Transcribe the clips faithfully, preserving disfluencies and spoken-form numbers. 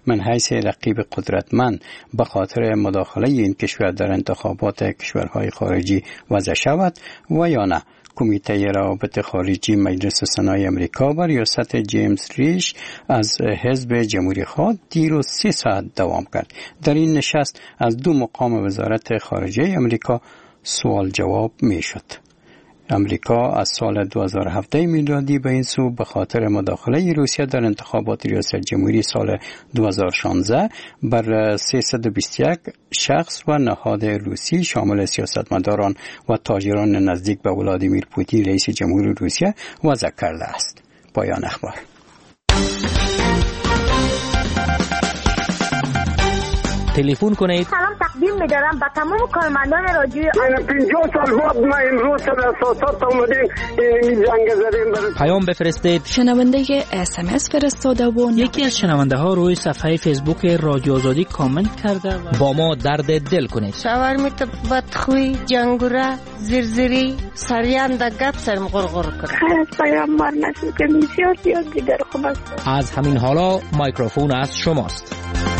من حیث رقیب قدرتمند به خاطر مداخله این کشور در انتخابات کشورهای خارجی وضع شود و یا نه. کمیته روابط خارجی مجلس سنای امریکا بر ریاست جیمز ریش از حزب جمهوری خواه دیروز سه ساعت دوام کرد. در این نشست از دو مقام وزارت خارجه امریکا سوال جواب می شد. امریکا از سال دو هزار و هفده میلادی به این سو به خاطر مداخله روسیه در انتخابات ریاست جمهوری سال دو هزار و شانزده بر سیصد و بیست و یک شخص و نهاد روسی شامل سیاستمداران و تاجران نزدیک به ولادیمیر پوتین رئیس جمهور روسیه وضع کرده است. پایان اخبار. تلفن کنید. سلام تقدیم می‌دارم به تمام کارمندان رادیو. من پنجاه سال بعد ما امروز در اساسات اومدیم این جنگ زدیم. پیام بفرستید. شنونده اس ام اس فرستاده و یکی از شنونده ها روی صفحه فیسبوک رادیو آزادی کامنت کرده و با ما درد دل کنید. شاورمیت بدخوی جنگوره زرزری سریان د گپ سرم غرغر کرد. خیر پیامبر نشو که بسیار زیاد دیگر خوب است. از همین حالا میکروفون از شماست.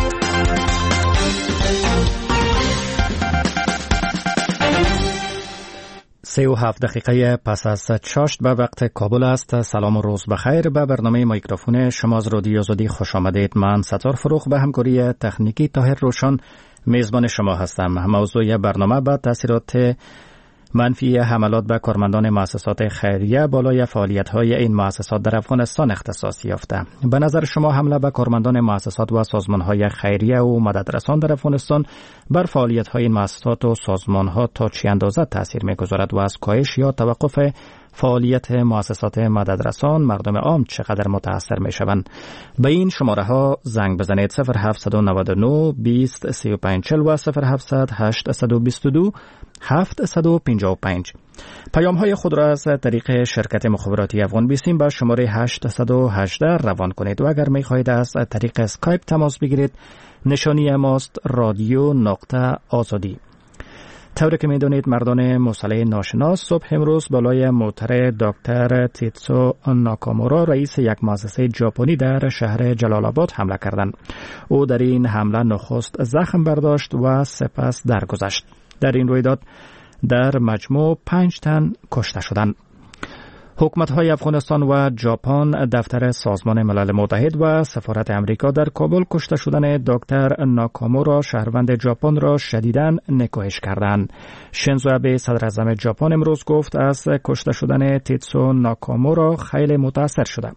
سه و هفت دقیقه پس از چاشت به وقت کابل است. سلام و روز بخیر. به برنامه میکروفون شما از رادیو آزادی خوش آمدید. من ستار فروغ به همکاری تکنیکی طاهر روشن میزبان شما هستم. موضوع برنامه با تاثیرات منفی حملات به کارمندان مؤسسات خیریه بالای فعالیت‌های این مؤسسات در افغانستان اختصاص یافته. به نظر شما حمله به کارمندان مؤسسات و سازمان‌های خیریه و مددرسان در افغانستان بر فعالیت‌های این مؤسسات و سازمان‌ها تا چه اندازه تاثیر می‌گذارد و از کاهش یا توقف فعالیت مؤسسات مددرسان مردم عام چقدر متاثر می‌شوند؟ به این شماره‌ها زنگ بزنید صفر هفت نه نه بیست سی و پنج چهل و صفر هفت هشت دو دو هفت پنج پنج. پیام های خود را از طریق شرکت مخابراتی افغان بیسیم به شماره هشت یک هشت روان کنید و اگر می خواهید از طریق اسکایپ تماس بگیرید نشانی ماست رادیو نقطه آزادی. طوری که می دونید مردان مسلح ناشناس صبح امروز بالای موتر دکتر تیتسو ناکامورا رئیس یک مؤسسه ژاپنی در شهر جلال آباد حمله کردند. او در این حمله نخست زخم برداشت و سپس درگذشت. در این رویداد در مجموع پنج تن کشته شدند. حکومت‌های افغانستان و ژاپن دفتر سازمان ملل متحد و سفارت امریکا در کابل کشته شدن دکتر ناکامورا شهروند ژاپن را شدیداً نکوهش کردند. شینزو آبه صدر اعظم ژاپن امروز گفت از کشته شدن تیتسو ناکامورا خیلی متاثر شده.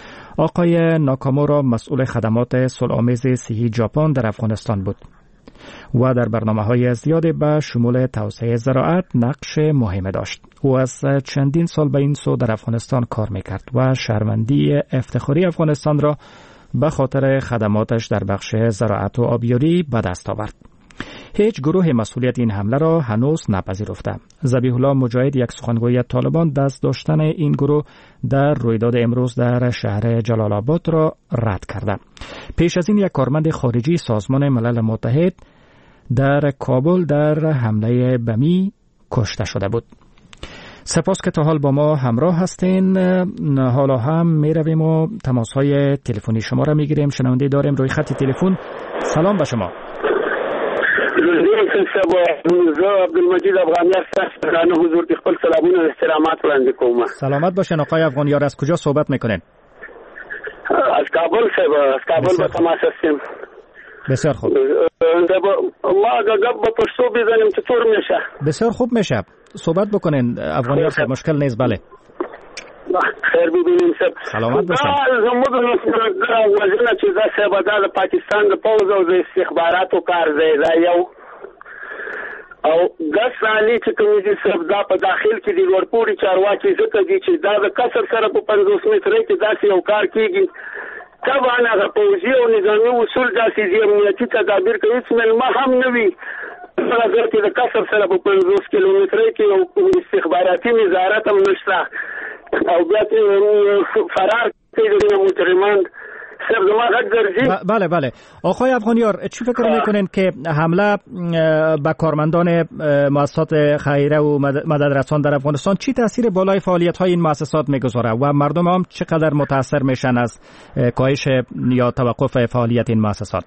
آقای ناکامورا مسئول خدمات صلح‌آمیز صحی ژاپن در افغانستان بود و در برنامه‌های زیادی به شمول توسعه زراعت نقش مهمی داشت. او از چندین سال به این سو در افغانستان کار میکرد و شهروندی افتخاری افغانستان را به خاطر خدماتش در بخش زراعت و آبیاری به دست آورد. هیچ گروه مسئولیت این حمله را هنوز نپذیرفته. ذبیح الله مجاهد یک سخنگوی طالبان دست داشتن این گروه در رویداد امروز در شهر جلال آباد را رد کرده. پیش از این یک کارمند خارجی سازمان ملل متحد در کابل در حمله بمی کشته شده بود. سپاس که تا حال با ما همراه هستین. حالا هم می رویم و تماس های تلفنی شما را می گیریم. شنونده داریم روی خط تلفن. سلام به شما. عبدالمجید افغانی هستم. در حضور خپل سلامونه و احترامات وړاندې کوم. سلامت باشین آقای افغانیار. از کجا صحبت میکنین؟ از کابل صاحب. از کابل به تماس هستیم. بسیار خوب. ما گپ به پښتو بزنیم چطور میشه؟ بسیار خوب میشه. صحبت بکنین افغانیار صاحب. مشکل نیست. بله. خیر ببینیم صاحب. سلامت باشین. زموږ وژنه چې دا صاحب دا د پاکستان د پوځ او د استخباراتو کار دی. دا یو او د سالي چې کوم دي صاحب دا په داخل کې د ورپوري چارواکي ځکه دي چې دا د کسر سره په پنځوس متره کې داسې یو کار کیږي. طبعا هغه پوځي او نظامي اصول داسې دي امنیتي تدابیر کوي چې ملما هم نه وي. نظر کې د کسر سره په پنځوس کیلومتره کې یو استخباراتي نظارت هم نشته او بیا فرار کوي د مجرمان بله بله آقای افغانیار، چی فکر میکنین که حمله به کارمندان مؤسسات خیریه و مدد رسان در افغانستان چی تاثیر بالای فعالیت های این مؤسسات میگذاره و مردم هم چقدر متاثر میشن از کاهش یا توقف فعالیت این مؤسسات؟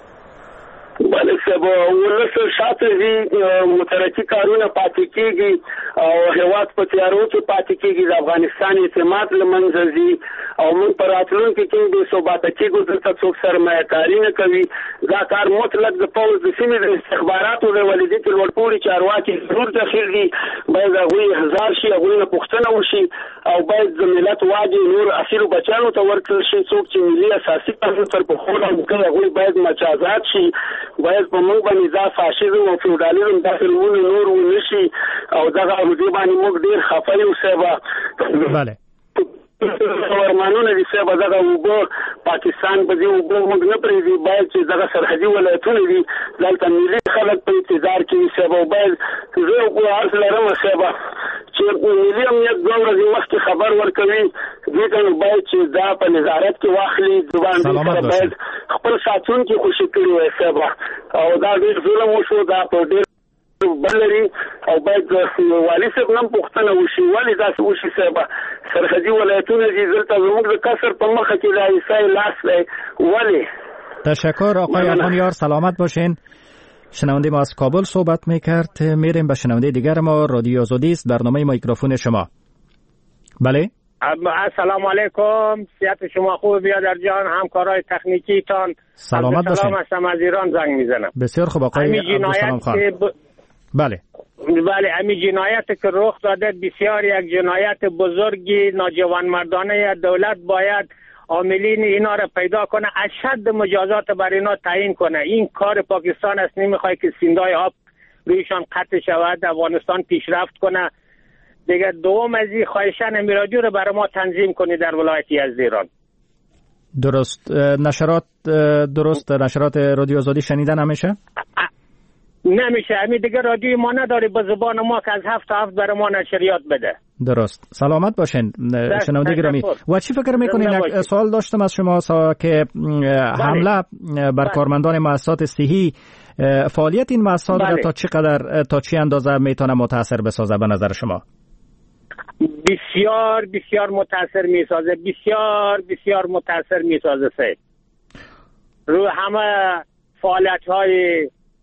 بله سبا ولس شاته دي مترقي کارونه پاتې کیږي او هیواد په تیارو کې پاتې کیږي د افغانستان اعتماد لمنځه ځي او موږ پر راتلونکي کې د ثبات کېږو دلته څوک سرمایه کاري نه کوي. دا کار مطلق د پوز د سیمې د استخباراتو د ولدي کې ورپوري چارواکي ضرور داخل دي، باید هغوی هزار شي، هغوی نه پوښتنه وشي او باید د ملت واجب نور اصیلو بچانو ته ورکړل شي. څوک چې ملي اساسي قانون تر پښو لاندې هغوی باید مجازات شي، باید په موږ باندې دا فاشیزم او فیوډالیزم داخلونه نور ونشي او دغه ورودي باندې موږ ډیر خفه یو سبا. بله ورمانونه دي سبا دغه وګو پاکستان په دې وګو موږ نه پریږدي، باید چې دغه سرحدي ولایتونه دي دلته ملي خلک په انتظار کې سبا باید زه وګو عرض لرم سبا چې ملي امنیت دوه ورځې مخکې خبر ورکوي، ځکه باید چې دا په نظارت کې واخلي، باندې باید خپل ساتونکي خوشي کړي وي سبا او دا ډېر ظلم وشو، دا په ډېر بلري او باید والي صاحب نن پوښتنه وشي ولې داسې وشي سبا سرحدي ولایتونه دي دلته زموږ د کسر په مخه کې د عیسی لاس دی ولې. تشکر آقای افغانیار، سلامت باشین. شنونده ما از کابل صحبت میکرد. میریم به شنونده دیگر ما. رادیو آزادی است، برنامه میکروفون شما. بله السلام علیکم، صحت شما خوب بیادر جان، همکارای تکنیکی تان سلامت باشین. سلام هستم از ایران زنگ میزنم. بسیار خوب آقای عبدالسلام خان. ب... بله بله امی جنایت که رخ داده بسیار یک جنایت بزرگی ناجوانمردانه. دولت باید عاملین اینا را پیدا کنه، اشد مجازات بر اینا تعیین کنه. این کار پاکستان است، نمیخواد که سیندای آب رویشان قطع شود، افغانستان پیشرفت کنه. دیگه دوم از این خواهشان امی رادیو رو برای ما تنظیم کنی در ولایت یزد. درست. نشرات درست نشرات رادیو آزادی شنیدن همیشه؟ نمیشه، امی دیگه رادیو ما نداری به زبان ما که از هفت تا هفت برای ما نشریات بده. درست. سلامت باشین شنونده گرامی. و چی فکر میکنین؟ یک سوال داشتم از شما سا که حمله بر کارمندان مؤسسات صحی، فعالیت این مؤسسات را تا چقدر تا چی اندازه میتونه متاثر بسازه به نظر شما؟ بسیار بسیار متاثر میسازه، بسیار بسیار متاثر میسازه سید. رو همه فعالیت های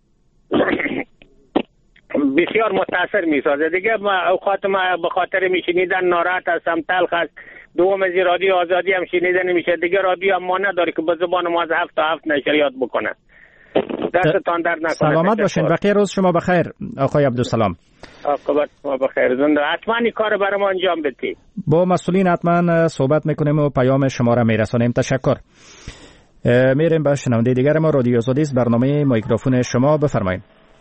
بسیار متاثر میسازه. دیگه اوقات ما به خاطر میشنیدن ناراحت هستم، تلخ است. دوم از رادیو آزادی هم شنیده نمیشه، دیگه رادیو هم ما نداره که به زبان ما از هفت تا هفت نشریات بکنه. دستتان درد نکنه. سلامت باشین. بقیه روز شما بخیر آقای عبدالسلام. عاقبت ما بخیر. زنده حتما این کار برای ما انجام بدید. با مسئولین حتما صحبت میکنیم و پیام شما را میرسانیم. تشکر. میریم به شنونده دیگر ما. رادیو آزادی است، برنامه میکروفون شما، بفرمایید.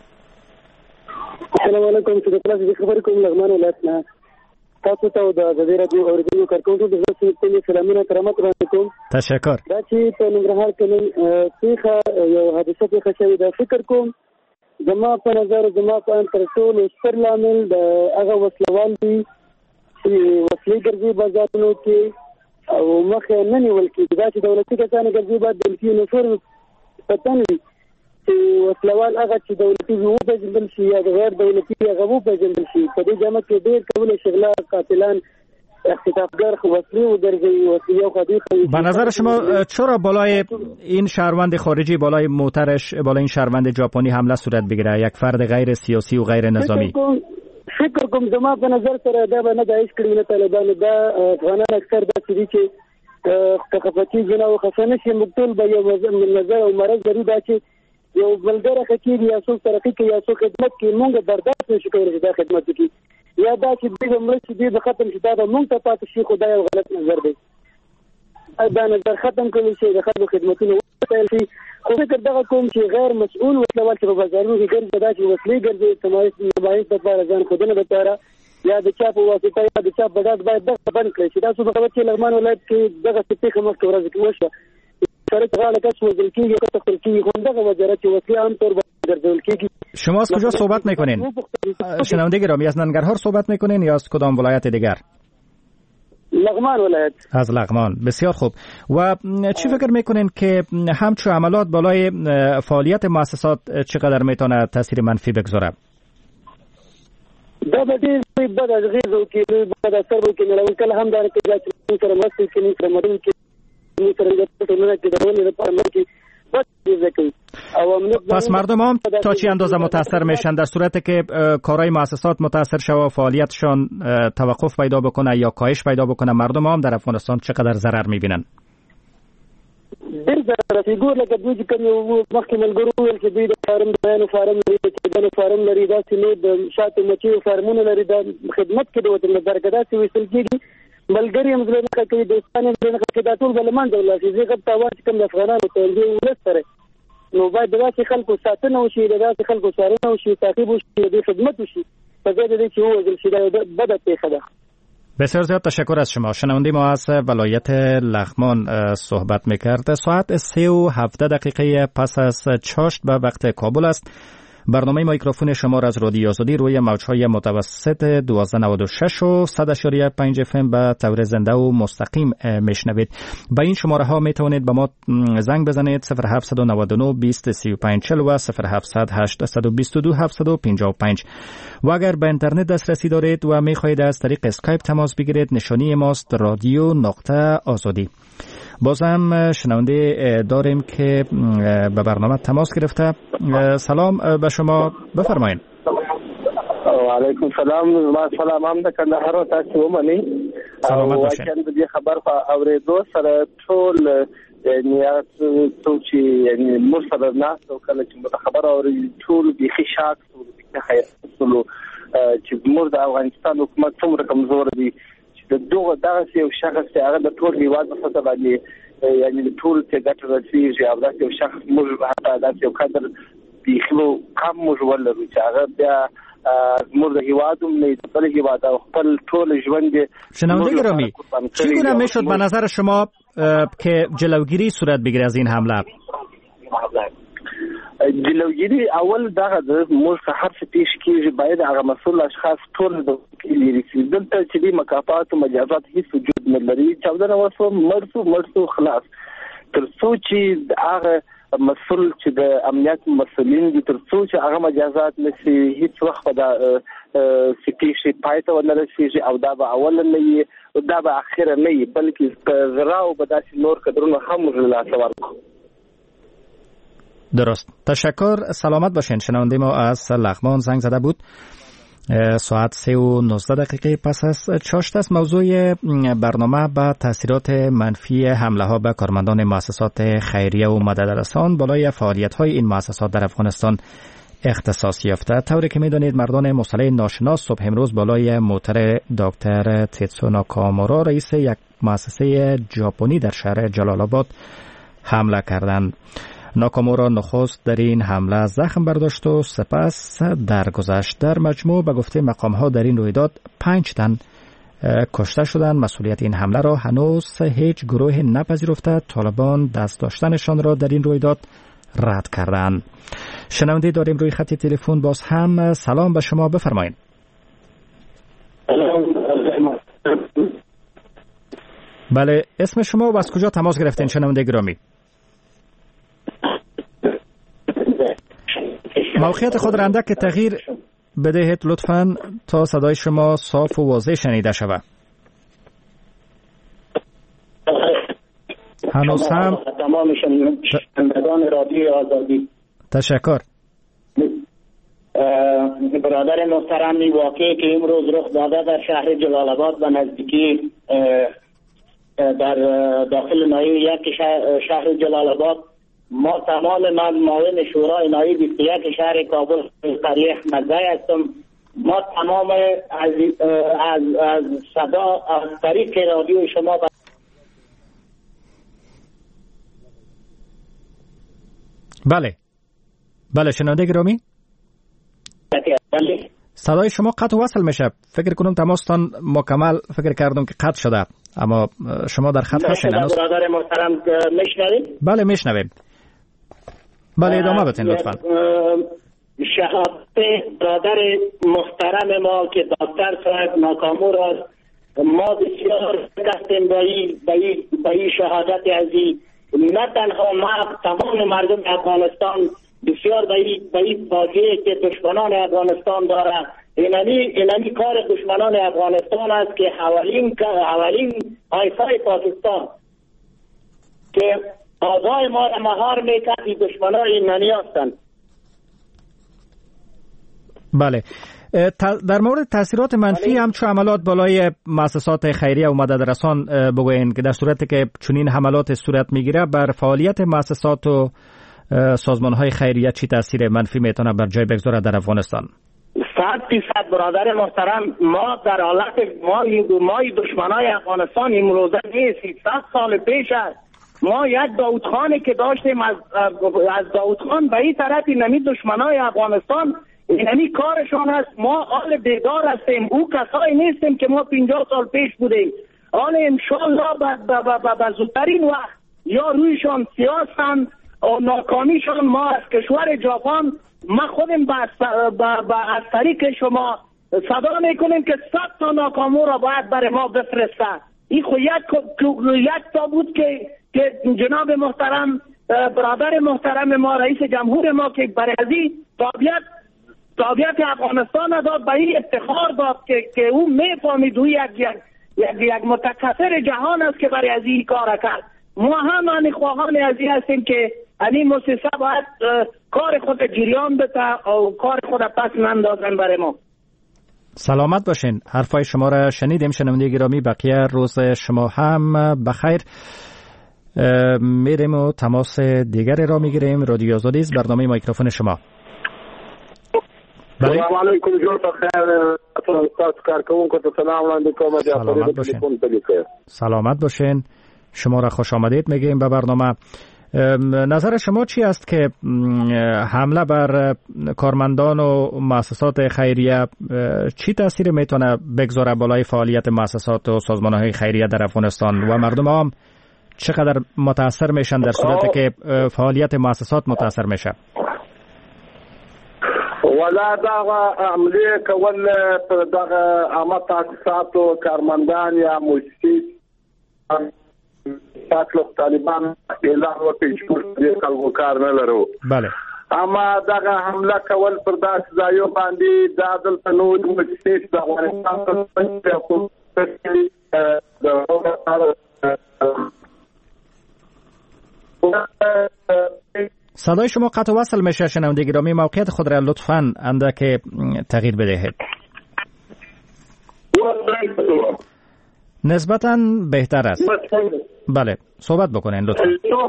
السلام علیکم. چې تاسو د خبرې کوم لغمان ولایت نه تاسو ته د غزې رادیو اوریدونکو کارکونکو د زړه سلامونه کرامت وړاندې کوم. تشکر. دا چې په ننګرهار کې نن پیښه یو حادثه پیښه شوې ده، فکر کوم زما په نظر زما په ان تر ټولو ستر لامل د هغه وسلوال دي چې وسلې ګرځي بازارونو کې او مخه نه نیول کېږي. دا چې دولتي کسان ګرځي باید دولتي نفر پته نه وي چې وسلوال هغه چې دولتي وپېژندل شي یا غیر دولتي هغه وپېژندل شي. په دې جامه کې ډېر کولای شغله قاتلان اختطافگر وسلې وګرځي وسلې او خدي. به نظر شما چرا بالای این شهروند خارجی، بالای موترش، بالای این شهروند ژاپنی حمله صورت بگیره؟ یک فرد غیر سیاسی و غیر نظامی. فکر کوم زما په نظر سره دا به نه دایښ کړی نه طالبانو. دا افغانان اکثر داسې دي چې ثقافتي جنا او خفنه شي مقتول به یو نظر او مرض لري، دا چې یو بلګر حقیقي یا څوک ترقی کې یا څوک خدمت کې مونږ برداشت نشو کولای دا خدمت کې یا دا چې دغه ملک دې به ختم شي، دا به مونږ ته پاتې شي. خدای یو غلط نظر دی، دا نظر ختم کړي شي د خلکو خدمتونه وکړي شي. خو فکر دغه کوم چې غیر مسؤل وسلوال چې په بازارونو کې ګرځي، دا چې وسلې ګرځي سمایي مباحث لپاره ځان خودنه لپاره یا د چا په واسطه یا د چا په ډاډ باید دغه بند کړي شي. دا څه خبره چې لغمان ولایت کې دغه څه مخکې ورځ کې وشوه سره غاله کس وزل کیږي که تخریب کیږي، خو دغه وزارت چې وسلې عام طور ګرځول کیږي. شما از کجا صحبت میکنین؟ شنونده گرامی از ننگرهار صحبت میکنین یا از کدام ولایت دیگر؟ لغمان ولایت. از لغمان. بسیار خوب. و چی فکر میکنین که همچون عملات بالای فعالیت مؤسسات چقدر میتونه تاثیر منفی بگذاره؟ دا به دې بد اغیز وکړي، بد اثر وکړي. نو کله هم دا کې چې سره مسئله کې سره مدن کې سره د ټولنې کې د ولې لپاره مکه پس مردم هم تا چی اندازه متاثر میشن در صورتی که کارهای مؤسسات متاثر شود و فعالیتشان توقف پیدا بکنه یا کاهش پیدا بکنه، مردم هم در افغانستان چقدر ضرر میبینن؟ ډېر ضرر فیګور لکه دوی چې کوم یو مخکې ملګرو وویل چې دوی د فارم د بیانو فارم لري، د بیانو فارم لري، داسې نور د شاتو مچیو فارمونه لري، د خدمت کې د وطن لپاره که داسې ویستل کېږي ملګري هم زړه نه کوي، دوستان هم زړه نه کوي، دا ټول به له منځه ولاړ شي. ځکه تاوان چې کوم د افغانانو ته دی ولس سره، نو باید د داسې خلکو ساتنه وشي، د داسې خلکو څارنه وشي، تعقیب وشي، د دې خدمت وشي، په ځای د دې چې ووژل شي. دا بده پیښه ده. بسیار زیاد تشکر از شما. شنونده ما از ولایت لغمان صحبت میکرد. ساعت سه و هفده دقیقه پس از چاشت به وقت کابل است. برنامه میکروفون شما را از رادیو آزادی روی موجهای متوسط دوازده نود و شش و صد اشاری پنج اف ام به طور زنده و مستقیم میشنوید. با این شماره ها می توانید به ما زنگ بزنید صفر هفت نه نه بیست سی و پنج چهل و صفر هفت هشت دو دو هفت پنج پنج. و اگر به اینترنت دسترسی دارید و می خواهید از طریق اسکایپ تماس بگیرید، نشانی ماست رادیو نقطه آزادی. بازم شنونده داریم که به برنامه تماس گرفته. سلام به شما، بفرمایید. و علیکم سلام. ما سلام هم د کندهار تاسو ومني. سلامت باشئ. او چې د خبر په اوریدو سره ټول نیاز څوک چې یعنی مرسله نه او کله چې خبر اوري ټول به خشاک او د خیر اصلو چې موږ د افغانستان حکومت څومره کمزور دي د دوه داسې یو شخص چې هغه د ټول هیواد په څیر باندې یعنی د ټول څه ګټه رسیږي او داسې یو شخص موږ حتی داسې یو قدر بيخلو کم موږ ولرو چې هغه بیا موږ د هیوادوم نه د بل هیواد او خپل ټول ژوند شنونده گرامی چگونه میشد به نظر شما که جلوگیری صورت بگیره از این حمله؟ جلوگیری اول دغه د موږ هر څه پیش کیږي باید هغه مسؤل اشخاص ټول د کلیري دلته چې د مکافات او مجازات هیڅ وجود نه لري. چودنه وسو مرسو مرسو خلاص تر څو چې هغه مسؤل چې د امنیت مسؤلین دي تر څو چې هغه مجازات نشي هیڅ وخت دا سپیشي پایته ولرسي او دا به اول نه وي او دا به اخر نه وي بلکې غراو به داسې نور کډرونه هم لا سوال. درست. تشکر. سلامت باشین. شنونده ما از لغمان زنگ زده بود. ساعت سه و نوزده دقیقه پس از چاشت است. موضوع برنامه به تاثیرات منفی حمله ها به کارمندان مؤسسات خیریه و مددرسان بالای فعالیت های این مؤسسات در افغانستان اختصاص یافته. طوری که میدانید مردان مسلح ناشناس صبح امروز بالای موتر دکتر تیتسو ناکامورا رئیس یک مؤسسه ژاپنی در شهر جلال آباد حمله کردند. ناکامورا نخست در این حمله زخم برداشت و سپس درگذشت. در مجموع به گفته مقام‌ها در این رویداد پنج تن کشته شدند. مسئولیت این حمله را هنوز هیچ گروه نپذیرفته. طالبان دست داشتنشان را در این رویداد رد کردند. شنونده داریم روی خط تلفن باز هم. سلام به شما، بفرمایید. بله، اسم شما و از کجا تماس گرفتین شنونده گرامی؟ موقعیت خود را اندک تغییر بدهید لطفاً تا صدای شما صاف و واضح شنیده شود. هنوز هم تمام شنوندگان رادیو آزادی تشکر. برادر محترم، واقعی که امروز رخ داده در شهر جلال آباد و نزدیکی در داخل نایب یک شهر جلال آباد، ما تمام من معاون شورای نایب یک شهر کابل قریه احمدزی هستم. ما تمام از از از صدا از طریق رادیو شما ب... بله بله شنونده گرامی، بله صدای شما قطع وصل میشه. فکر کنم تماستان مکمل فکر کردم که قطع شده، اما شما در خط هستین. برادر محترم میشنوید؟ بله میشنویم. بله ادامه بتین لطفا. شهادت برادر محترم ما که دکتر صاحب ناکامورا ما بسیار کردیم به این شهادت عزیز. نه تنها ما، تمام مردم افغانستان بسیار به این فاجعه که دشمنان افغانستان دارند. اینمی اینمی کار دشمنان افغانستان است که حوالین حوالین آیفای پاکستان که آزای ما را مهار میکرد، این دشمنان اینمی هستند. بله، در مورد تاثیرات منفی همچون حملات بالای مؤسسات خیریه و مددرسان بگوین که در صورتی که چنین حملات صورت میگیره بر فعالیت مؤسسات و سازمان‌های خیریه چی تاثیر منفی میتونه بر جای بگذاره در افغانستان؟ صد فیصد برادر محترم، ما در حالت ما ما دشمنای افغانستان امروزه نیستیم. صد سال پیش است ما یک داود خانی که داشتیم، از از داود خان به این طرف نمی دشمنای افغانستان اینمی کارشان است. ما حال بیدار هستیم، او کسایی نیستیم که ما پنجاه سال پیش بودیم. حال انشالله به زودترین وقت یا رویشان سیاسن و ناکامیشان ما از کشور ژاپن، ما خودم از طریق شما صدا میکنیم که صد تا ناکامو را باید برای ما بفرستن. این خو یک تا بود که که جناب محترم برادر محترم ما رئیس جمهور ما که برای ازی تابعیت تابعیت افغانستان داد، به این افتخار داد که که او میفهمید او یک یک یک متکثر جهان است که برای ازی کار کرد. ما هم آن خواهان ازی هستیم که این مؤسسه باید کار خود جریان بده و کار خود پس نندازن برای ما. سلامت باشین. حرفای شما را شنیدیم شنونده گرامی. بقیه روز شما هم بخیر. میریم و تماس دیگری را میگیریم. رادیو آزادی است، برنامه میکروفون شما. بله. سلام علیکم، جور بخیر. استاد کارکون کو سلام علیکم. سلامت باشین. سلامت باشین. شما را خوش آمدید میگیم به برنامه. نظر شما چی است که حمله بر کارمندان و مؤسسات خیریه چی تاثیر میتونه بگذاره بالای فعالیت مؤسسات و سازمان‌های خیریه در افغانستان و مردم هم چقدر متاثر میشن در صورتی که فعالیت مؤسسات متاثر میشه؟ ولا دا عملیه کول پر دغه عامه تاسیسات او کارمندان یا مؤسسې تاسو طالبان اعلان وکړي چې دې خلکو کار نه لرو. بله. اما دغه حمله کول پر داسې ځایو باندې د دلته نور مؤسسې د افغانستان په صدای شما قطع وصل میشه شنونده گرامی. موقعیت خود را لطفاً اندک تغییر بدهید. نسبتاً بهتر است. بله صحبت بکنین لطفاً.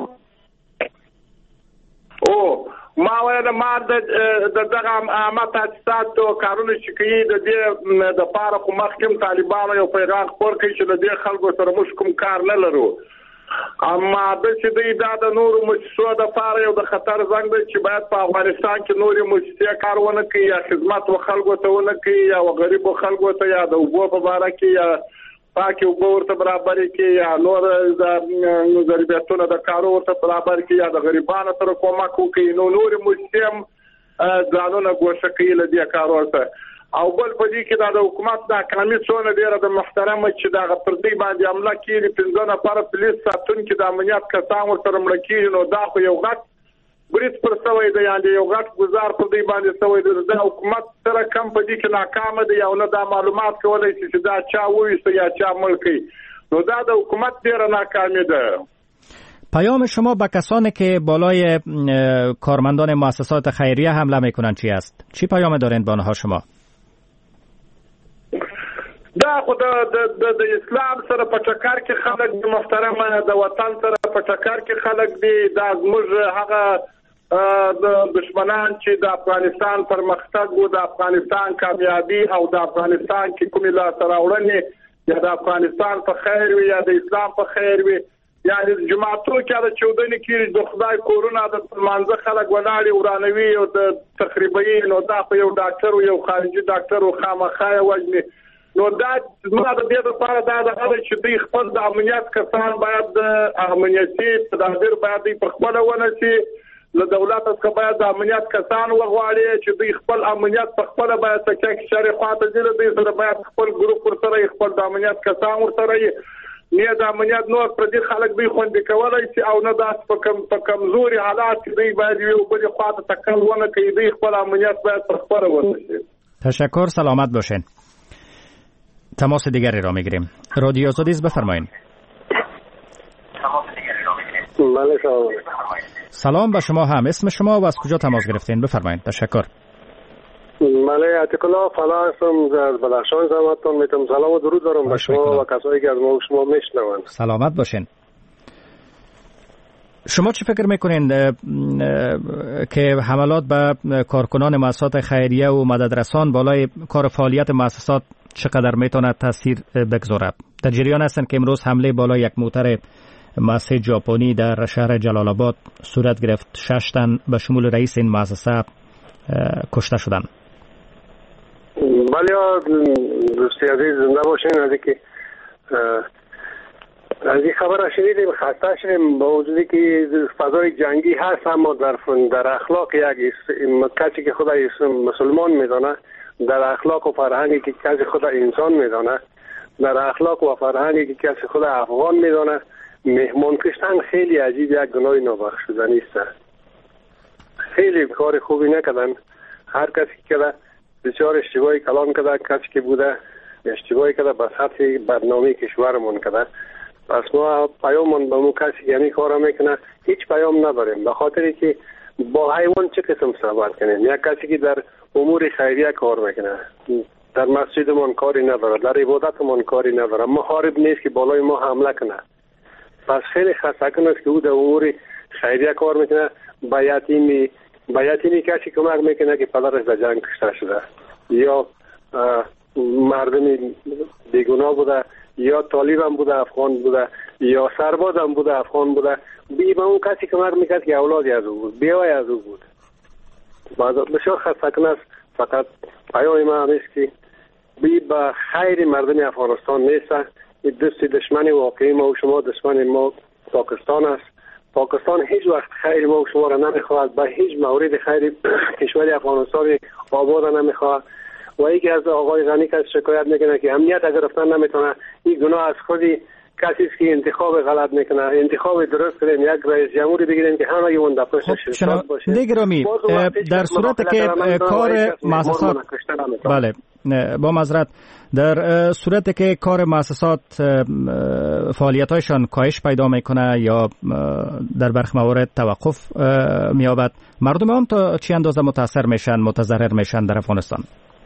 او ما ویل ما د دغه عامه تاسیسات او کارونه چې کوي د دې د پاره خو مخکې طالبانو یو پیغام خپور کړی چې د دې خلکو سره موږ کوم کار نه لرو. اما د چې د دا د نورو مؤسسو د پاره یو د خطر زنګ دی چې باید په افغانستان کې نورې مؤسسې کار ونه کوي یا خدمت و خلکو ته ونه کوي یا غریب خلکو ته یا د اوبو په باره کې یا پاکي اوبو ورته برابر کې یا نور د ضرورتونو د کارو ورته برابر کې یا د غریبانو سره کومک وکړي. نو نورې مؤسسې هم ځانونه ګوښه کوي له دې کارو ورته. او بل په دې کې د حکومت د کمی څونه ډیره د محترمه چې د غپردي باندې عمله کړي پنځه نفر پولیس ساتون کې د امنیت کسان ورته مړ کړي. نو دا خو یو غټ بریټ پر سوی دی، یعنی یو غټ گزار پر دې باندې سوی دی. د حکومت سره کم په دې کې ناکام دی او نه د معلومات کولای شي چې دا چا وایي یا چا مړ کړي. نو دا د حکومت ډیره ناکامي ده. پیام شما به کسانی که بالای کارمندان مؤسسات خیریه حمله میکنن چی است؟ چی پیام دارین به آنها شما؟ دا خو د د اسلام سره په ټکر کې خلک د محترمه د وطن سره په ټکر کې خلک دي. دا زموږ هغه د دشمنان چې د افغانستان پرمختګ او د افغانستان کامیابی او د افغانستان کې کومه لاسته راوړنې یا د افغانستان په خیر وي یا د اسلام په خیر وي یا د جماعتونو کې د چودنې کې د خدای کورونه د منځ خلک ولاړي ورانوي او د تخریبي. نو دا په یو ډاکټر او یو خارجي ډاکټر او خامخای وجني. نو دا زما د دې لپاره دا د هغه چې دوی خپل د امنیت کسان باید د امنیتي تدابیر باید په خپل ونه شي له دولت څخه باید د امنیت کسان وغواړي چې دوی خپل امنیت په خپل باید تکه کې شریک خواته دي دوی سره باید خپل ګروپ ورسره خپل د امنیت کسان ورسره نه د امنیت نور پر دې خلک به خوندې کولای شي او نه داس په کم په کمزوري حالات کې دوی باید یو بل خواته تکل ونه کوي دوی خپل امنیت باید پر خپل وساتي. تشکر، سلامت باشین. تماس دیگری را میگیریم. رادیو آزادی است، بفرمایید. سلام به شما هم. اسم شما و از کجا تماس گرفتین؟ بفرمایید. تشکر. ماله عتیق الله فلا هستم از بدخشان زحمتتون میتونم. سلام و درود دارم به شما و کسایی که از ما و شما میشنوند. سلامت باشین. شما چی فکر میکنین که حملات به کارکنان مؤسسات خیریه و مددرسان بالای کار فعالیت مؤسسات چقدر میتونه تاثیر بگذاره؟ در جریان هستن که امروز حمله بالای یک موتر مؤسسه ژاپنی در شهر جلال آباد صورت گرفت. شش تن به شمول رئیس این مؤسسه کشته شدن. بله دوستی عزیز زنده باشین. از اینکه از این خبر شنیدیم خسته شدیم با وجودی که فضای جنگی هست، اما در در اخلاق یک کسی که خود مسلمان میدانه، در اخلاق و فرهنگی که کسی خود انسان میدانه، در اخلاق و فرهنگی که کسی خود افغان میدانه، مهمان کشتن خیلی عجیب یک گناه نابخشودنی است. خیلی کار خوبی نکردن. هر کسی که بسیار اشتباهی کلام کرده، کسی که بوده اشتباهی کرده به سطح برنامه کشورمون کرده. پس ما پیاممون به مو کسی یعنی کارا میکنه هیچ پیام نداریم، به خاطری که با حیوان چه قسم صحبت کنیم؟ یک کسی که در امور خیریه کار میکنه، در مسجدمون کاری نداره، در عبادتمون کاری نداره، محارب نیست که بالای ما حمله کنه. پس خیلی خسته‌کن است که او در امور خیریه کار میکنه. با یتیمی با یتیمی کسی کمک میکنه که پدرش در جنگ کشته شده یا مردمی بیگناه بوده یا طالب هم بوده افغان بوده یا سرباز هم بوده افغان بوده، بی به اون کسی کمک میکرد که اولادی از او بود، بیوی از او بود. بسیار خسته‌کن است. فقط پیام ما هم است که بی به خیر مردم افغانستان نیست. این دوست دشمن واقعی ما و شما دشمن ما پاکستان است. پاکستان هیچ وقت خیر ما و شما را نمیخواهد، به هیچ مورد خیر کشور افغانستان آباد نمیخواهد. و یکی از آقای غنی که شکایت میکنه که امنیت گرفتن نمیتونه، این گناه از خودی کسی است که انتخاب غلط میکنه. انتخاب درست کنیم، یک رئیس جمهوری بگیریم که همه اون در پشت شرکت باشه. دیگرامی در صورت که کار مؤسسات بله با معذرت در صورت که کار مؤسسات فعالیت‌هایشان کاهش پیدا میکنه یا در برخی موارد توقف مییابد، مردم هم تا چه اندازه متاثر میشن، متضرر میشن در افغانستان؟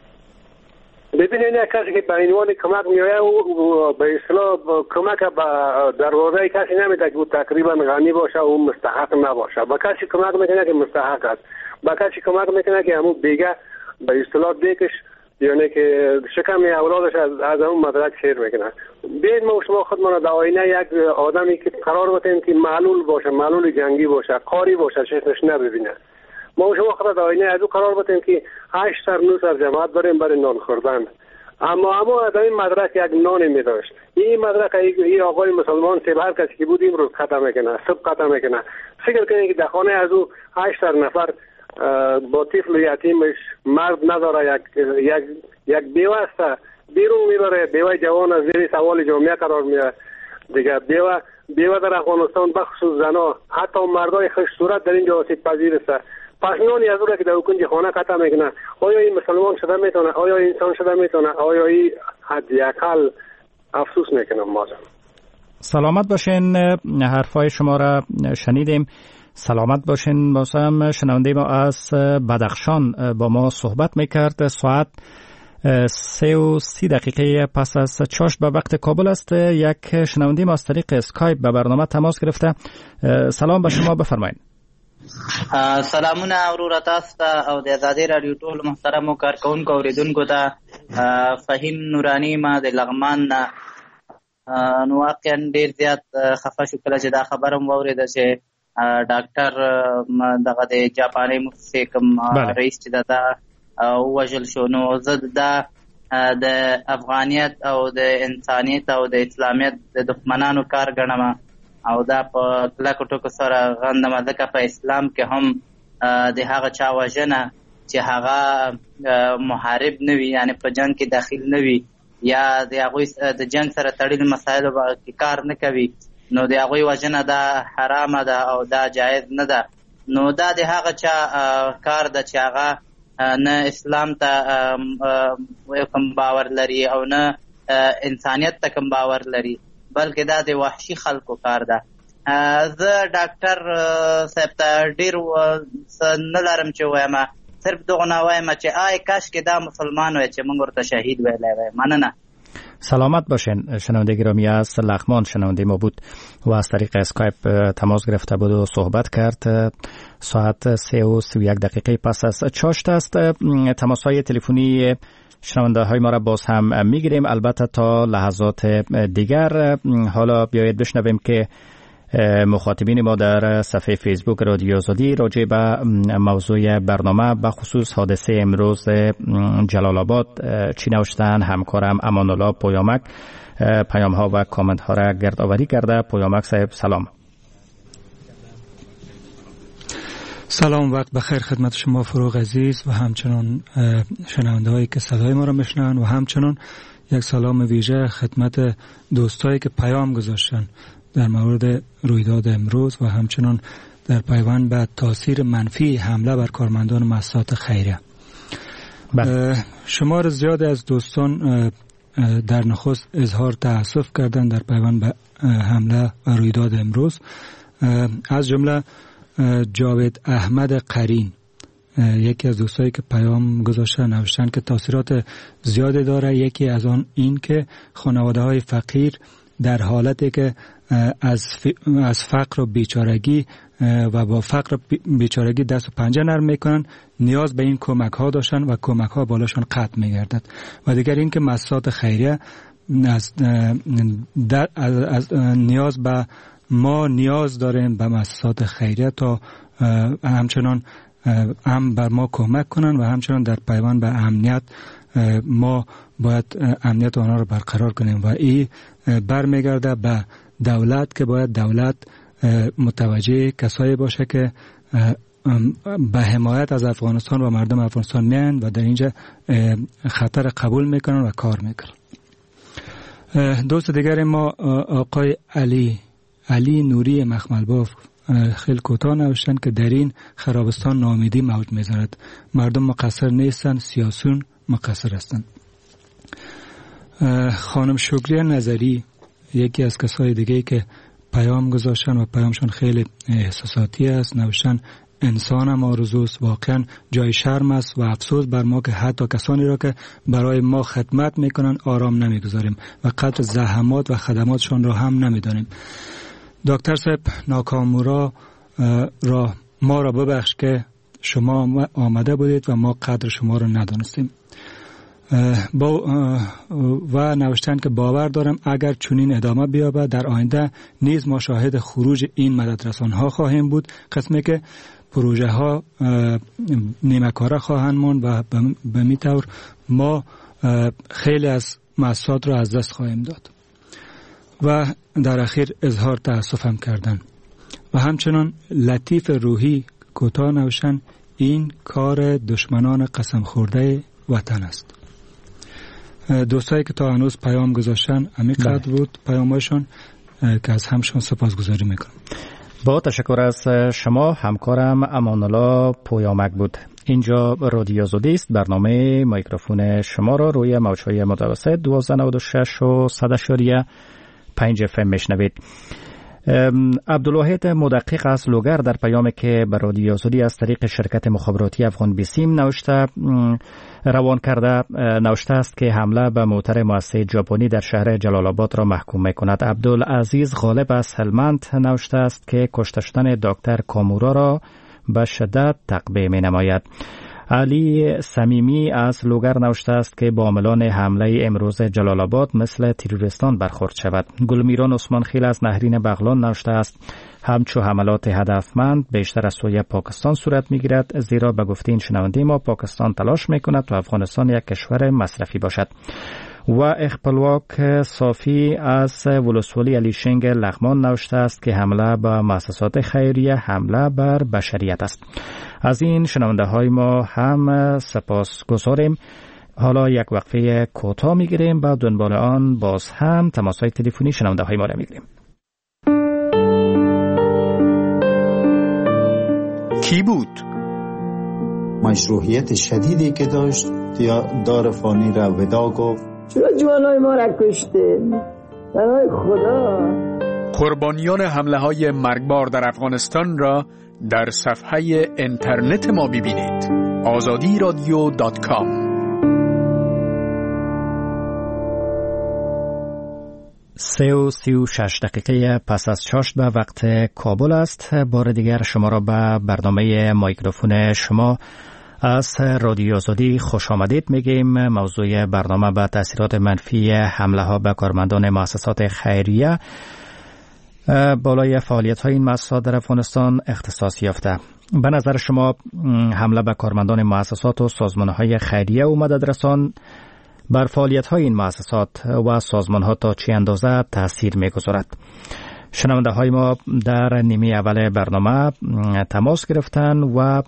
ببینید یک کسی که به عنوان کمک میآید و به اصطلاح کمک به دروازه کسی نمیده که تقریبا غنی باشه و مستحق نباشه. با کسی کمک میکنه که مستحق است، با کسی کمک میکنه که همون بیگه به اصطلاح دیکش یعنی که شکم اولادش از از اون مدرک شیر میکنه. بیاید ما شما خودمان در آینه یک آدمی که قرار بتیم که معلول باشه، معلول جنگی باشه، قاری باشه، چشمش نبینه. ما شما خود در آینه از او قرار بتیم که هشت سر نو سر جماعت بریم برای نان خوردن، اما اما در این مدرک یک نانی می داشت. این مدرک این آقای مسلمان سه هر کسی که بود امروز ختم میکنه، صبح ختم میکنه. فکر کنید که در خانه از او هشت سر نفر با طفل یتیمش مرد نداره، یک یک یک بیوه است، بیرون میبره. بیوه جوان از زیر سوال جامعه قرار میاد دیگه. بیوه بیوه در افغانستان بخصوص زنا، حتی مردای خوش صورت در اینجا آسیب پذیر است. پس نانی از اون که در کنج خانه قطع میکنه، آیا این مسلمان شده میتونه؟ آیا انسان شده میتونه؟ آیا این حداقل افسوس میکنم. ما سلامت باشین. حرفای شما را شنیدیم. سلامت باشین. بازم شنونده ما از بدخشان با ما صحبت میکرد. ساعت سه و سی دقیقه پس از چاشت به وقت کابل است. یک شنونده ما از طریق اسکایپ به برنامه تماس گرفته. سلام به شما، بفرمایید. سلامونه اورور تاسو ته او د آزادۍ رادیو ټول محترمو کارکونکو اوریدونکو ته فهیم نورانی ما د لغمان نه نو واقعا ډیر زیات خفه شو کله چې دا خبره مو واورېده چې ډاکټر دغه د جاپاني مفتي کوم رئیس چې دا ووژل شو. نو زه دا د افغانیت او د انسانیت او د اسلامیت د دښمنانو کار ګڼم او دا په کلکو ټکو سره غندمه، ځکه په اسلام کې هم د هغه چا وژنه چې هغه محارب نه وي، یعنی په جنگ کې داخل نه وي یا د هغوی د جنگ سره تړلي مسایلو کې کار نه کوي، نو د هغوی وژنه دا حرامه ده او دا جایز نه ده. نو دا د هغه چا کار ده چې هغه نه اسلام ته کوم باور لري او نه انسانیت ته کوم باور لري، بلکې دا د وحشي خلکو کار ده. زه ډاکټر صاحب ته ډېر نه لرم چې وایم، صرف دغه نه وایم چې آی کاش که دا مسلمان وای چې موږ ورته شهید ویلی وای. مننه. سلامت باشین. شنونده گرامی از لغمان شنونده ما بود و از طریق اسکایپ تماس گرفته بود و صحبت کرد. ساعت سه و سی و یک دقیقه پس از چاشت است. تماس های تلفنی شنونده های ما را باز هم میگیریم، البته تا لحظات دیگر. حالا بیایید بشنویم که مخاطبین ما در صفحه فیسبوک رادیو آزادی راجع به موضوع برنامه به خصوص حادثه امروز جلال آباد چی نوشتن. همکارم امان الله پویامک پیام ها و کامنت ها را گردآوری کرده. پویامک صاحب سلام. سلام، وقت بخیر خدمت شما فروغ عزیز و همچنان شنونده هایی که صدای ما را میشنوند و همچنان یک سلام ویژه خدمت دوستایی که پیام گذاشتن در مورد رویداد امروز و همچنان در پیوند به تاثیر منفی حمله بر کارمندان مؤسسات خیریه. شمار زیاد از دوستان در نخست اظهار تأسف کردند در پیوند به حمله و رویداد امروز، از جمله جاوید احمد قرین، یکی از دوستایی که پیام گذاشتن نوشتن که تاثیرات زیادی داره. یکی از آن این که خانواده های فقیر در حالتی که از از فقر و بیچارگی و با فقر و بیچارگی دست و پنجه نرم میکنن، نیاز به این کمک ها داشتن و کمک ها بالاشان قطع میگردد. و دیگر این که مؤسسات خیریه از, از, از نیاز به ما نیاز داریم به مؤسسات خیریه تا همچنان هم بر ما کمک کنن و همچنان در پیوند به امنیت ما باید امنیت آنها رو برقرار کنیم و این برمیگرده به دولت که باید دولت متوجه کسایی باشه که به حمایت از افغانستان و مردم افغانستان میان و در اینجا خطر قبول میکنن و کار میکنن. دوست دیگر ما آقای علی علی نوری مخملباف خیلی کوتاه نوشتن که در این خرابستان ناامیدی موج میزند، مردم مقصر نیستن، سیاسیون مقصر هستند. خانم شکریه نظری یکی از کسای دیگه که پیام گذاشتن و پیامشون خیلی احساساتی است، نوشتن انسان هم آرزوست، واقعا جای شرم است و افسوس بر ما که حتی کسانی را که برای ما خدمت میکنن آرام نمیگذاریم و قدر زحمات و خدماتشون را هم نمیدانیم. دکتر صاحب ناکامورا را ما را ببخش که شما آمده بودید و ما قدر شما را ندانستیم. با و نوشتن که باور دارم اگر چنین ادامه بیابد در آینده نیز ما شاهد خروج این مددرسان ها خواهیم بود، قسمی که پروژه ها نیمه کاره خواهند ماند و به می طور ما خیلی از مؤسسات را از دست خواهیم داد. و در اخیر اظهار تأسفم کردن و همچنان لطیف روحی کوتاه نوشتن این کار دشمنان قسم خورده وطن است. دوستایی که تا هنوز پیام گذاشتن همینقدر بود پیامشون که از همشون سپاسگزاری میکنم. با تشکر از شما. همکارم امان الله پویامک بود. اینجا رادیو آزادی است. برنامه میکروفون شما را روی موج‌های متوسط دویست و نود و شش و صد اشاریه پنج اف ام میشنوید. عبدالواحد مدقق از لوگر در پیامی که به رادیو آزادی از طریق شرکت مخابراتی افغان بیسیم نوشته روان کرده نوشته است که حمله به موتر مؤسسه ژاپنی در شهر جلال آباد را محکوم می‌کند. عبدالعزیز غالب از هلمند نوشته است که کشته شدن دکتر کامورا را به شدت تقبیح می‌نماید. علی صمیمی از لوگر نوشته است که با عاملان حمله امروز جلال آباد مثل تروریستان برخورد شود. گلمیران عثمان خیل از نهرین بغلان نوشته است همچو حملات هدفمند بیشتر از سوی پاکستان صورت میگیرد، زیرا به گفته این شنونده ما پاکستان تلاش میکند تا افغانستان یک کشور مصرفی باشد. و خپلواک صافی از ولسوالی علیشنگ لغمان نوشته است که حمله به مؤسسات خیریه حمله بر بشریت است. از این شنونده های ما هم سپاس گذاریم. حالا یک وقفه کوتاه میگیریم، بعد دنبال آن باز هم تماس های تلفنی شنونده های ما را میگیریم. کی بود؟ مشروعیت شدیدی که داشت دار فانی را ودا گفت. چرا جوانای ما را کشته؟ برای خدا. قربانیان حمله های مرگبار در افغانستان را در صفحه اینترنت ما ببینید. آزادی رادیو دات کام. سه و سی و شش دقیقه پس از چاشت به وقت کابل است. بار دیگر شما را به برنامه مایکروفون شما از رادیو آزادی خوش آمدید میگیم. موضوع برنامه به تاثیرات منفی حمله ها به کارمندان مؤسسات خیریه بالای فعالیت های این مؤسسات در افغانستان اختصاص یافته. به نظر شما حمله به کارمندان مؤسسات و سازمان های خیریه و مددرسان بر فعالیت های این مؤسسات و سازمان ها تا چه اندازه تاثیر میگذارد؟ شنونده های ما در نیمه اول برنامه تماس گرفتن و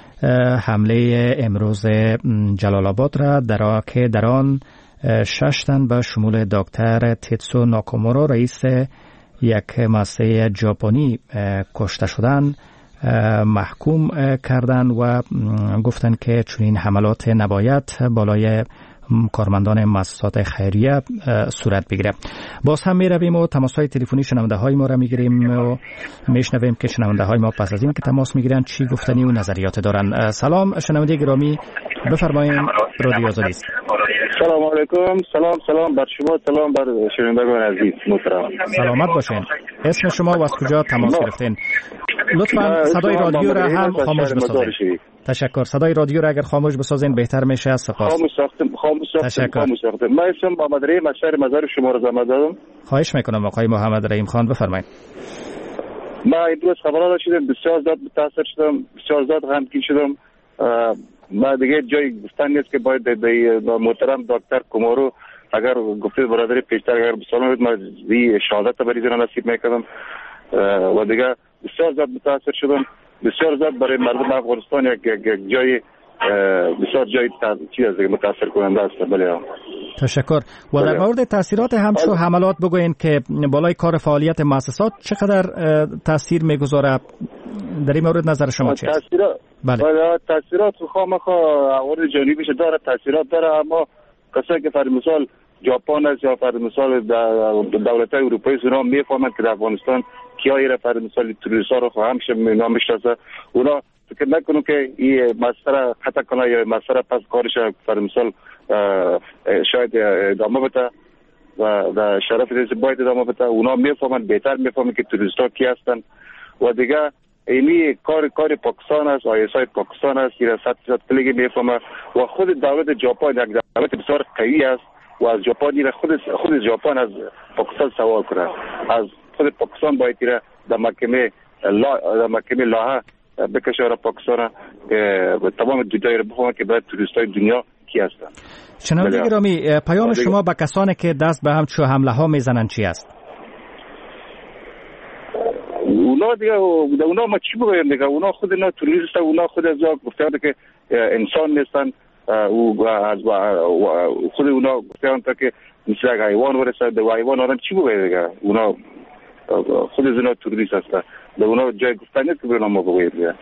حمله امروز جلال آباد را در که در آن شش تن به شمول دکتر تیتسو ناکامورا رئیس یک مؤسسه ژاپنی کشته شدند محکوم کردند و گفتند که چنین حملات نباید بالای کارمندان مؤسسات خیریه صورت بگیره. باز هم می رویم و تماس های تلفنی شنونده های ما را می گیریم و میشنویم که شنونده های ما پس از این که تماس می گیرن چی گفتنی و نظریات دارن. سلام شنونده گرامی، بفرمایید، رادیو آزادی است. سلام علیکم. سلام سلام بر شما، سلام بر شنوندگان عزیز محترم. سلامت باشین. اسم شما و از کجا تماس گرفتین؟ لطفا صدای رادیو را هم خاموش بسازید. تشکر. صدای رادیو را اگر خاموش بسازین بهتر میشه. سپاس. خاموش ساختم، خاموش ساختم، خاموش ساختم. من اسمم محمد رحیم از شهر مزار شما را زحمت دادم. خواهش میکنم آقای محمد رحیم خان، بفرمایید. من امروز خبرها شدم، بسیار زیاد متاثر شدم، بسیار زیاد غمگین شدم. ما دیگه جای گفتن نیست که باید محترم دکتر کومارو اگر گفته برادری پیشتر اگر بسالم بود ما زی شهادت بریز را نصیب میکردم و دیگه بسیار زیاد متاثر شدم. بسیار زیاد برای مردم افغانستان یک جای بسیار جای چیز است متاثر کننده است. بله. تشکر. و در مورد تاثیرات همچو حملات بگوین که بالای کار فعالیت مؤسسات چقدر تاثیر میگذاره؟ در این مورد نظر شما چیه؟ تاثیرات بله. تاثیرات خامخا عوارض جانبیش داره، تاثیرات داره، اما کسایی که فرض مثال ژاپن است یا فرض مثال دولت‌های اروپایی اونا میفهمند که در افغانستان کیایی را فرض مثال تروریست‌ها رو خواهم شم میشناسه. اونا فکر نکنم که این مسئله خطا کنه یا مسئله پس کارش فرض مثال شاید ادامه بده و در شرف دیگه باید ادامه بده. اونا میفهمند، بهتر میفهمند که تروریست‌ها کی هستند و دیگه اینی کار کار پاکستان است، آی اس آی پاکستان است که صد درصد کلیگی میفهمه و خود دولت ژاپن یک دولت بسیار قوی است و از ژاپن خود خود ژاپن از پاکستان سوال کنه. از خود پاکستان باید در محکمه لا در محکمه لاها بکشه را پاکستان به تمام دنیا را بفهمه که باید توریستای دنیا کی هستند. شنونده گرامی، پیام شما به کسانی که دست به همچو حمله ها میزنن چی است؟ اونا دیگه اونا ما چی بگویم دیگه؟ اونا خود اینا توریست، اونا خود از گفتند که انسان نیستن و از خود اونا گفتند که مثل یک حیوان ورسد و حیوان آدم چی بگویم دیگه؟ اونا خود از اونا توریست هستن، به اونا جای گفتن نیست که به اونا ما بگویم دیگه.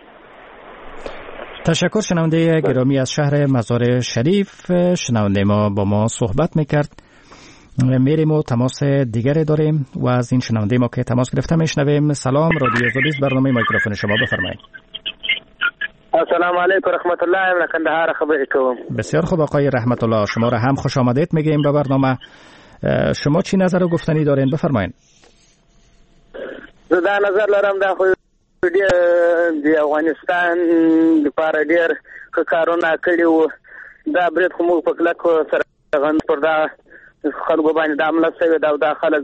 تشکر. شنونده گرامی از شهر مزار شریف، شنونده ما با ما صحبت میکرد. میریم و تماس دیگری داریم و از این شنونده ما که تماس گرفته میشنویم. سلام، رادیو آزادی، برنامه مایکروفون شما، بفرمایید. السلام علیکم رحمت الله و کندهار، خبرتون بسیار خوب آقای رحمت الله، شما را هم خوش آمدید میگیم به برنامه. شما چی نظر و گفتنی دارین؟ بفرمایید. زه دا نظر لرم دا خو د افغانستان لپاره ډېر ښه کارونه کړي وو. دا برید خو موږ په کلکو سره غند پر دا خلکو باندې دا حمله شوې ده او دا خلک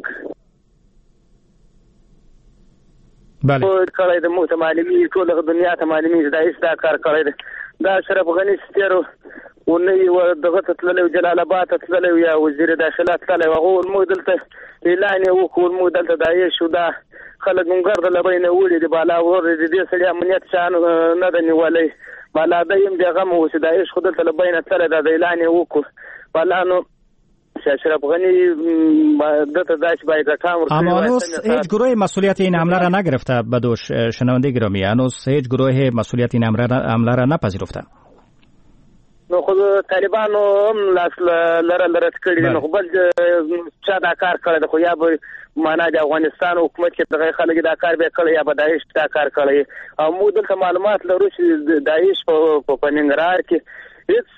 بله کړی د موږ ته معلومېږي، ټوله دنیا ته معلومېږي دا هېڅ دا کار کړی دی. دا اشرف غني چې تېرو ونی و دغه تللی جلال آباد تللی یا وزیر داخله تللی هغه مو دلته اعلان وکول مو دلته داعش او دا خلک مونږ د لبین وړي دی بالا ور دې سړي امنیت شان نه د نیولې بالا دیم دغه مو چې داعش خود ته لبین تللی دا اعلان وکړ بالا نو اشرف غنی دته داش باید کام ورته اما هنوز هیچ گروه مسئولیت این حمله را نگرفته بدوش شنونده گرامی هنوز هیچ گروه مسئولیت این حمله را نپذیرفته نو خو طالبانو هم لاس لره لره کړی نو بل چا دا کار کړی خو یا به معنا د افغانستان حکومت کې دغه خلک دا کار به کړی یا به داعش دا کار کړی او موږ دلته معلومات لرو چې داعش په پننګرار کې هیڅ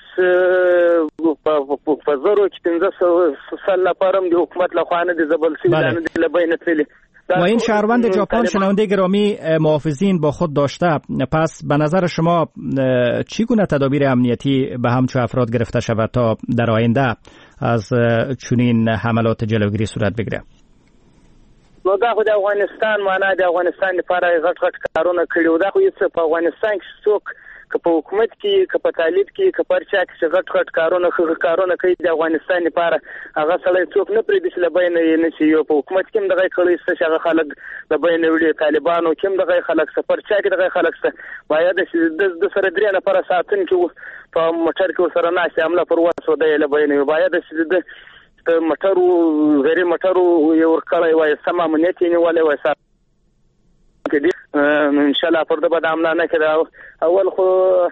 په زرو کې پنځه سال لپاره د حکومت لخوا نه د زبل سیدان د لبین تللی و این شهروند ژاپن شنونده گرامی محافظین با خود داشته، پس به نظر شما چی گونه تدابیر امنیتی به همچو افراد گرفته شود تا در آینده از چنین حملات جلوگیری صورت بگیره؟ نو دا خو د افغانستان معنا د افغانستان لپاره غټ غټ کارونه کړي او دا خو یې په افغانستان کې څوک که په حکومت کې که په طالب کې که پر چا کې غټ غټ کارونه کارونه کوي د افغانستان لپاره هغه سړی څوک نه پرې د لبین نه شي یو په حکومت کې هم دغه کړي څه هغه خلک لبین وړي طالبانو کې هم دغه خلک څه پر چا کې دغه خلک څه باید د سره درې نه پر ساتن کې په موټر کې سره ناشې عمله پر وسو د لبین باید د موټر غیر موټر یو ورکړی وای سم امنیت یې نیولې وای سات کې ان شاء الله پر د بدامنا نه کړه اول خو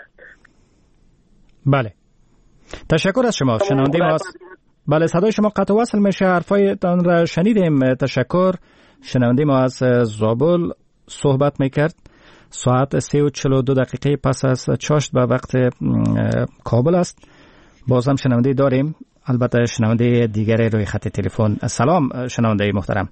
بله تشکر از شما شنونده ما بله صدای شما قطع وصل میشه حرفایتان را شنیدیم تشکر شنونده ما از زابل صحبت میکرد ساعت سه و چهل و دو دقیقه پس از چاشت به وقت کابل است بازم شنونده داریم البته شنونده دیگری روی خط تلفن. سلام شنونده محترم.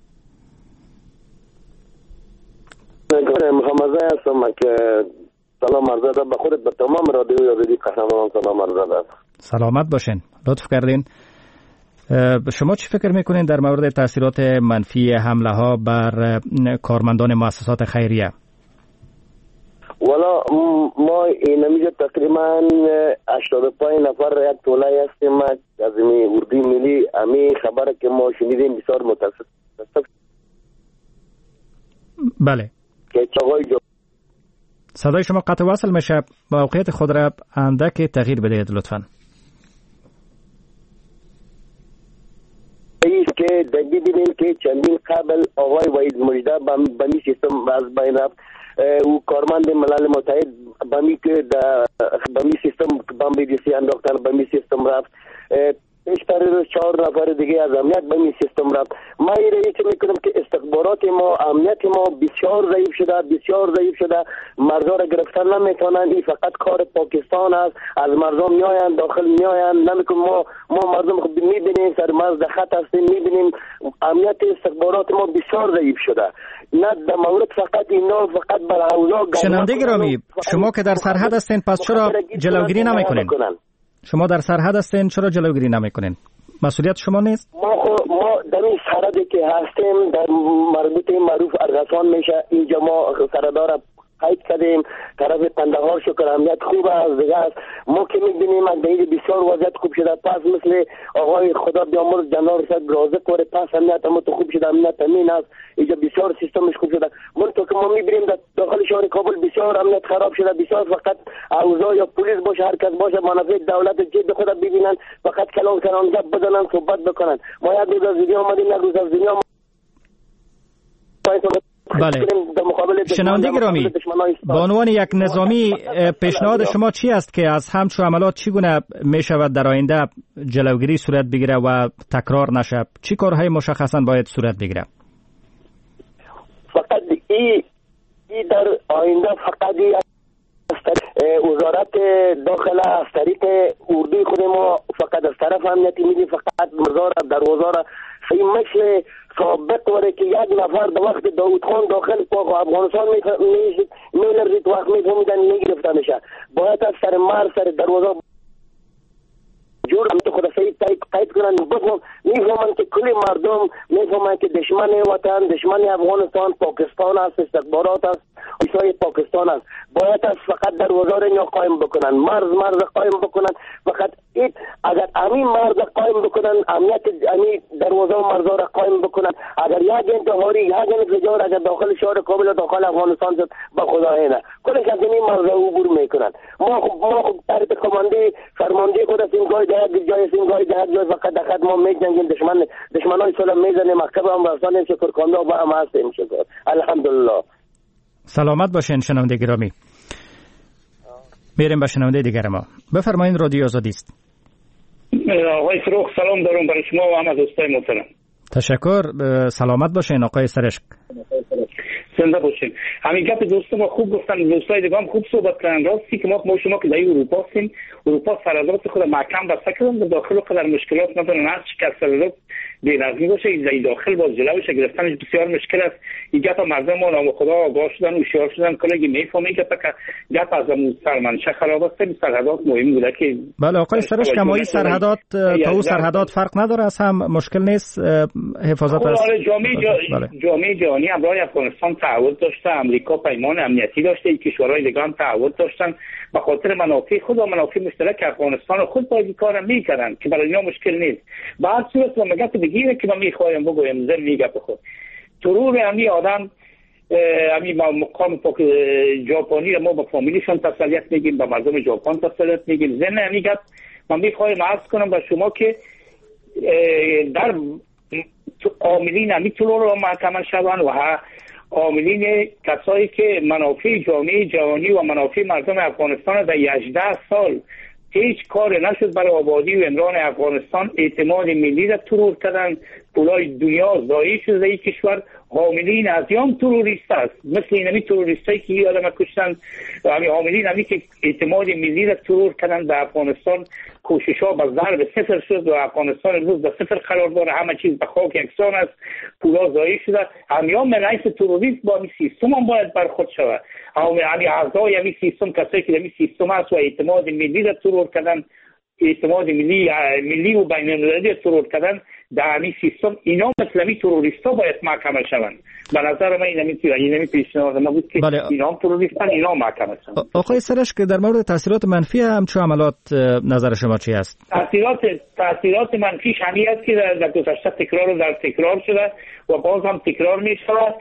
محمد هستم که سلام عرض ادب به خودت به تمام رادیو یادی قهرمانان سلام عرض ادب. سلامت باشین. لطف کردین. شما چی فکر میکنین در مورد تاثیرات منفی حمله ها بر کارمندان مؤسسات خیریه؟ والا ما این نمیشه تقریبا هشتاد و پنج نفر یک توله هستیم از می اردوی ملی امی خبر که ما شنیدیم بسیار متاسف. بله. که چاقای جو صدای شما قطع وصل میشه. موقعیت خود را اندک تغییر بدهید لطفاً. ایست که دیدیم که چندین قبل آقای وحید مجده بمی سیستم از بین رفت او کارمند ملل متحد بمی که بمی سیستم بمی دیسی انداختن بمی سیستم رفت پیشتر چهار نفر دیگه از امنیت به این سیستم رفت. ما ایره چه میکنم که استخبارات ما امنیت ما بسیار ضعیف شده بسیار ضعیف شده مرزا را گرفتن نمیتونن. این فقط کار پاکستان است. از مرزا میآیند داخل میآیند نمیکنم. ما ما مردم خود میبینیم سر مرز خط هستیم میبینیم امنیت استخبارات ما بسیار ضعیف شده. نه در مورد فقط اینا فقط بر اوضاع شنونده گرامی شما که در سرحد هستین پس چرا جلوگیری نمیکنین؟ شما در سرحد هستین چرا جلوگیری نمیکنین؟ مسئولیت شما نیست؟ ما ما در این سرحدی که هستیم در مربوط معروف ارغسان میشه اینجا ما سردار قید کردیم طرف قندهار شکر امنیت خوب است دیگه است. ما که میبینیم از دیگه بسیار وضعیت خوب شده پس مثل آقای خدا بیامرز جنرال رسد رازق وره پس امنیت ما تو خوب شده امنیت امین است اینجا بسیار سیستمش خوب شده. من تو که ما میبینیم در داخل شهر کابل بسیار امنیت خراب شده بسیار فقط اوضاع یا پلیس باشه هر کس باشه منافع دولت جد خود ببینن فقط کلام کنن گپ بزنن صحبت بکنن. ما یک روز از دنیا اومدیم یک روز از دنیا بله. شنونده گرامی به عنوان یک نظامی پیشنهاد شما چی است که از همچو عملات چگونه می شود در آینده جلوگیری صورت بگیره و تکرار نشه؟ چی کارهای مشخصا باید صورت بگیره؟ فقط این ای در آینده فقط ای وزارت داخله از طریق اردوی خود ما فقط از طرف امنیتی میدیم فقط مرزا را در وزارت فی مثل ثابت وره که یک نفر در وقت داود خان داخل پاک افغانستان میلرزید وقت میفهمیدن میگرفتن میشه باید از سر مر سر دروازه جور خود صحیح قید کنن، بفهم میفهمن که کل مردم میفهمن که دشمن وطن، دشمن افغانستان پاکستان است، استخبارات است، ایسای پاکستان است. باید از فقط دروازه را قایم بکنن، مرز مرز قایم بکنن. فقط ایت اگر همین مرز قایم بکنن، امنیت همین دروازه و مرز را قایم بکنن، اگر یک انتحاری یک انفجار اگر داخل شهر کابل و داخل افغانستان شد به خدا اینه کلش از این مرز عبور میکنن. ما خب ما خب تحت کمانده فرمانده خود هستیم، گاهی در یک جای هستیم، گاهی در یک جای فقط دقت ما میجنگیم، دشمن دشمنای سلام میزنیم، مکتب هم برسانیم، شکر کنده و هم هستیم. شکر الحمدلله. سلامت باشین شنونده گرامی. میریم به شنونده دیگر ما. بفرمایید، رادیو آزادی است. آقای فروخ سلام دارم برای شما و همه دوستای محترم. تشکر. سلامت باشین آقای سرشک. زنده باشین. همین گپ دوست ما خوب گفتن، دوستای دیگه هم خوب صحبت کردن. راستی که ما ما شما که در اروپا هستیم، اروپا سرحدات خود محکم بسته کردن، در داخل قدر مشکلات ندارن. هر چی که سرحدات بی‌نظمی باشه در داخل باز جلوش گرفتنش بسیار مشکل است. این گپ مردم ما نام خدا آگاه شدن و هوشیار شدن، کلی میفهمه که گپ از سرمنشه خراب است. سرحدات مهم بوده که بله آقای سرش کمایی سرحدات تا او سرحدات فرق نداره، از هم مشکل نیست حفاظت از جامعه جامعه جهانی همراه افغانستان تعهد داشته، امریکا پیمان امنیتی داشته، این کشورهای دیگه هم تعهد داشتن به خاطر منافع خود و منافع مشترک افغانستان خود باید این کارو میکردن که برای اینا مشکل نیست. به هر صورت ما میگم بگیره که من میخوایم بگویم زن میگه بخود ترور همین آدم همین مقام پاک ژاپنی رو ما با فامیلیشون تسلیت میگیم، با مردم ژاپن تسلیت میگیم. زن میگه من میخوایم عرض کنم به شما که در عاملین همین ترور رو محکمه شدن و عاملین کسایی که منافع جامعه جهانی و منافع مردم افغانستان در هجده سال هیچ کار نشد برای آبادی و امران افغانستان، اعتماد ملی را ترور کردن، پولای دنیا ضایع شده در این کشور. حاملین از یام تروریست است، مثل این همی تروریستایی که این آدم کشتن، همین حاملین همی که اعتماد ملی را ترور کردن در افغانستان. کوشش ها به ضرب صفر شد و افغانستان امروز به صفر قرار داره، همه چیز به خاک یکسان است، پولا ضایع شده. همیان رئیس تروریست با این سیستم هم باید برخورد شود. همین اعضای همین سیستم، کسایی که همین سیستم هست و اعتماد ملی را ترور کردن، اعتماد ملی ملی و بین المللی ترور کردن در همین سیستم، اینا مثل همین تروریستا باید محکمه شوند. به نظر من این همین این همین پیشنهاد ما بود که بله. اینا هم تروریستن، اینا هم محکمه شوند. آقای سرش که در مورد تاثیرات منفی همچون عملات نظر شما چی است؟ تاثیرات تاثیرات منفیش همین است که در گذشته تکرار و در تکرار شده و باز هم تکرار می شود.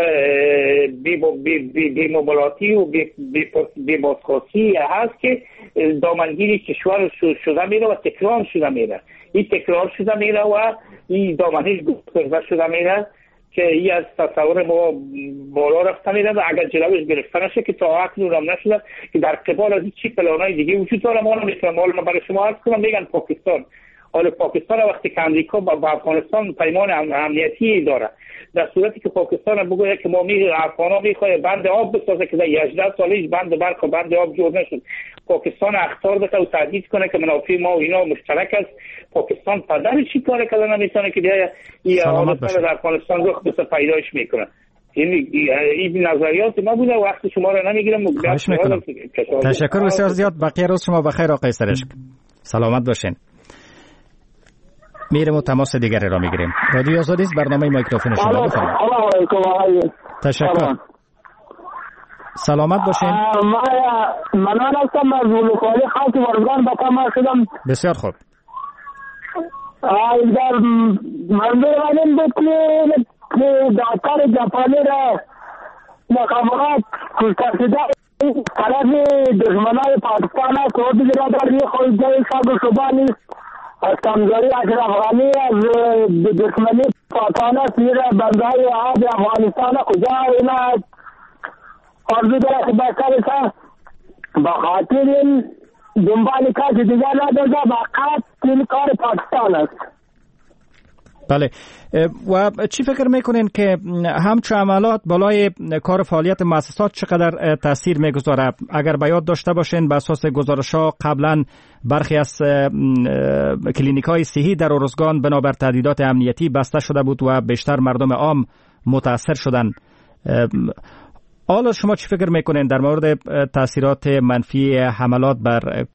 بی مبالاتی و بی بازخواستی هست که دامنگیری کشور شده میره و تکرار شده میره. این تکرار شده میره و این دامنش گسترده شده میره که این از تصور ما بالا رفته میره و اگر جلوش گرفته نشه که تا اکنون هم نشده که در قبال از این چی پلانای دیگه وجود داره. ما نمیتونم حالا برای شما عرض کنم. میگن پاکستان، حالا پاکستان وقتی که امریکا با افغانستان پیمان امنیتی داره، در صورتی که پاکستان بگوید که ما می افغانا میخواد بند آب بسازه که در هجده سالش بند برق و بند آب جور نشد، پاکستان اخطار بده و تهدید کنه که منافع ما و اینا مشترک است. پاکستان پدر چی کار کردن نمیتونه که دیگه این حالت در افغانستان رخ بس پیدایش میکنه. این این نظریات ما بوده. وقت شما رو نمیگیرم. تشکر بسیار زیاد. بقیه روز شما بخیر آقای سرشک. سلامت باشین. میریم و تماس دیگری را میگیریم. رادیو آزادی است، برنامه مایکروفون شما. بفرمایید. سلام علیکم. تشکر. سلامت باشین. من هستم از ولوخالی خاک ورگان به تماس شدم. بسیار خوب. در منظور من این بود که دکتر جاپانی را مخابرات کشترسیده طرف دشمنای پاکستان است و دیگه را در یه خود جای شب و شبه نیست. از کمزوری اشرف غنی از دشمنی پاکستان است. میره بندهای آب افغانستان کجا اینا آرزو داره که بهتر است با خاطر این دنبال کسی دیگر نداره، فقط این کار پاکستان است. بله. و چی فکر میکنین که همچون عملات بالای کار فعالیت مؤسسات چقدر تاثیر میگذاره؟ اگر به یاد داشته باشین به اساس گزارش‌ها قبلا برخی از کلینیک‌های صحی در ارزگان بنابر تهدیدات امنیتی بسته شده بود و بیشتر مردم عام متاثر شدن. حالا شما چی فکر میکنین در مورد تاثیرات منفی حملات بر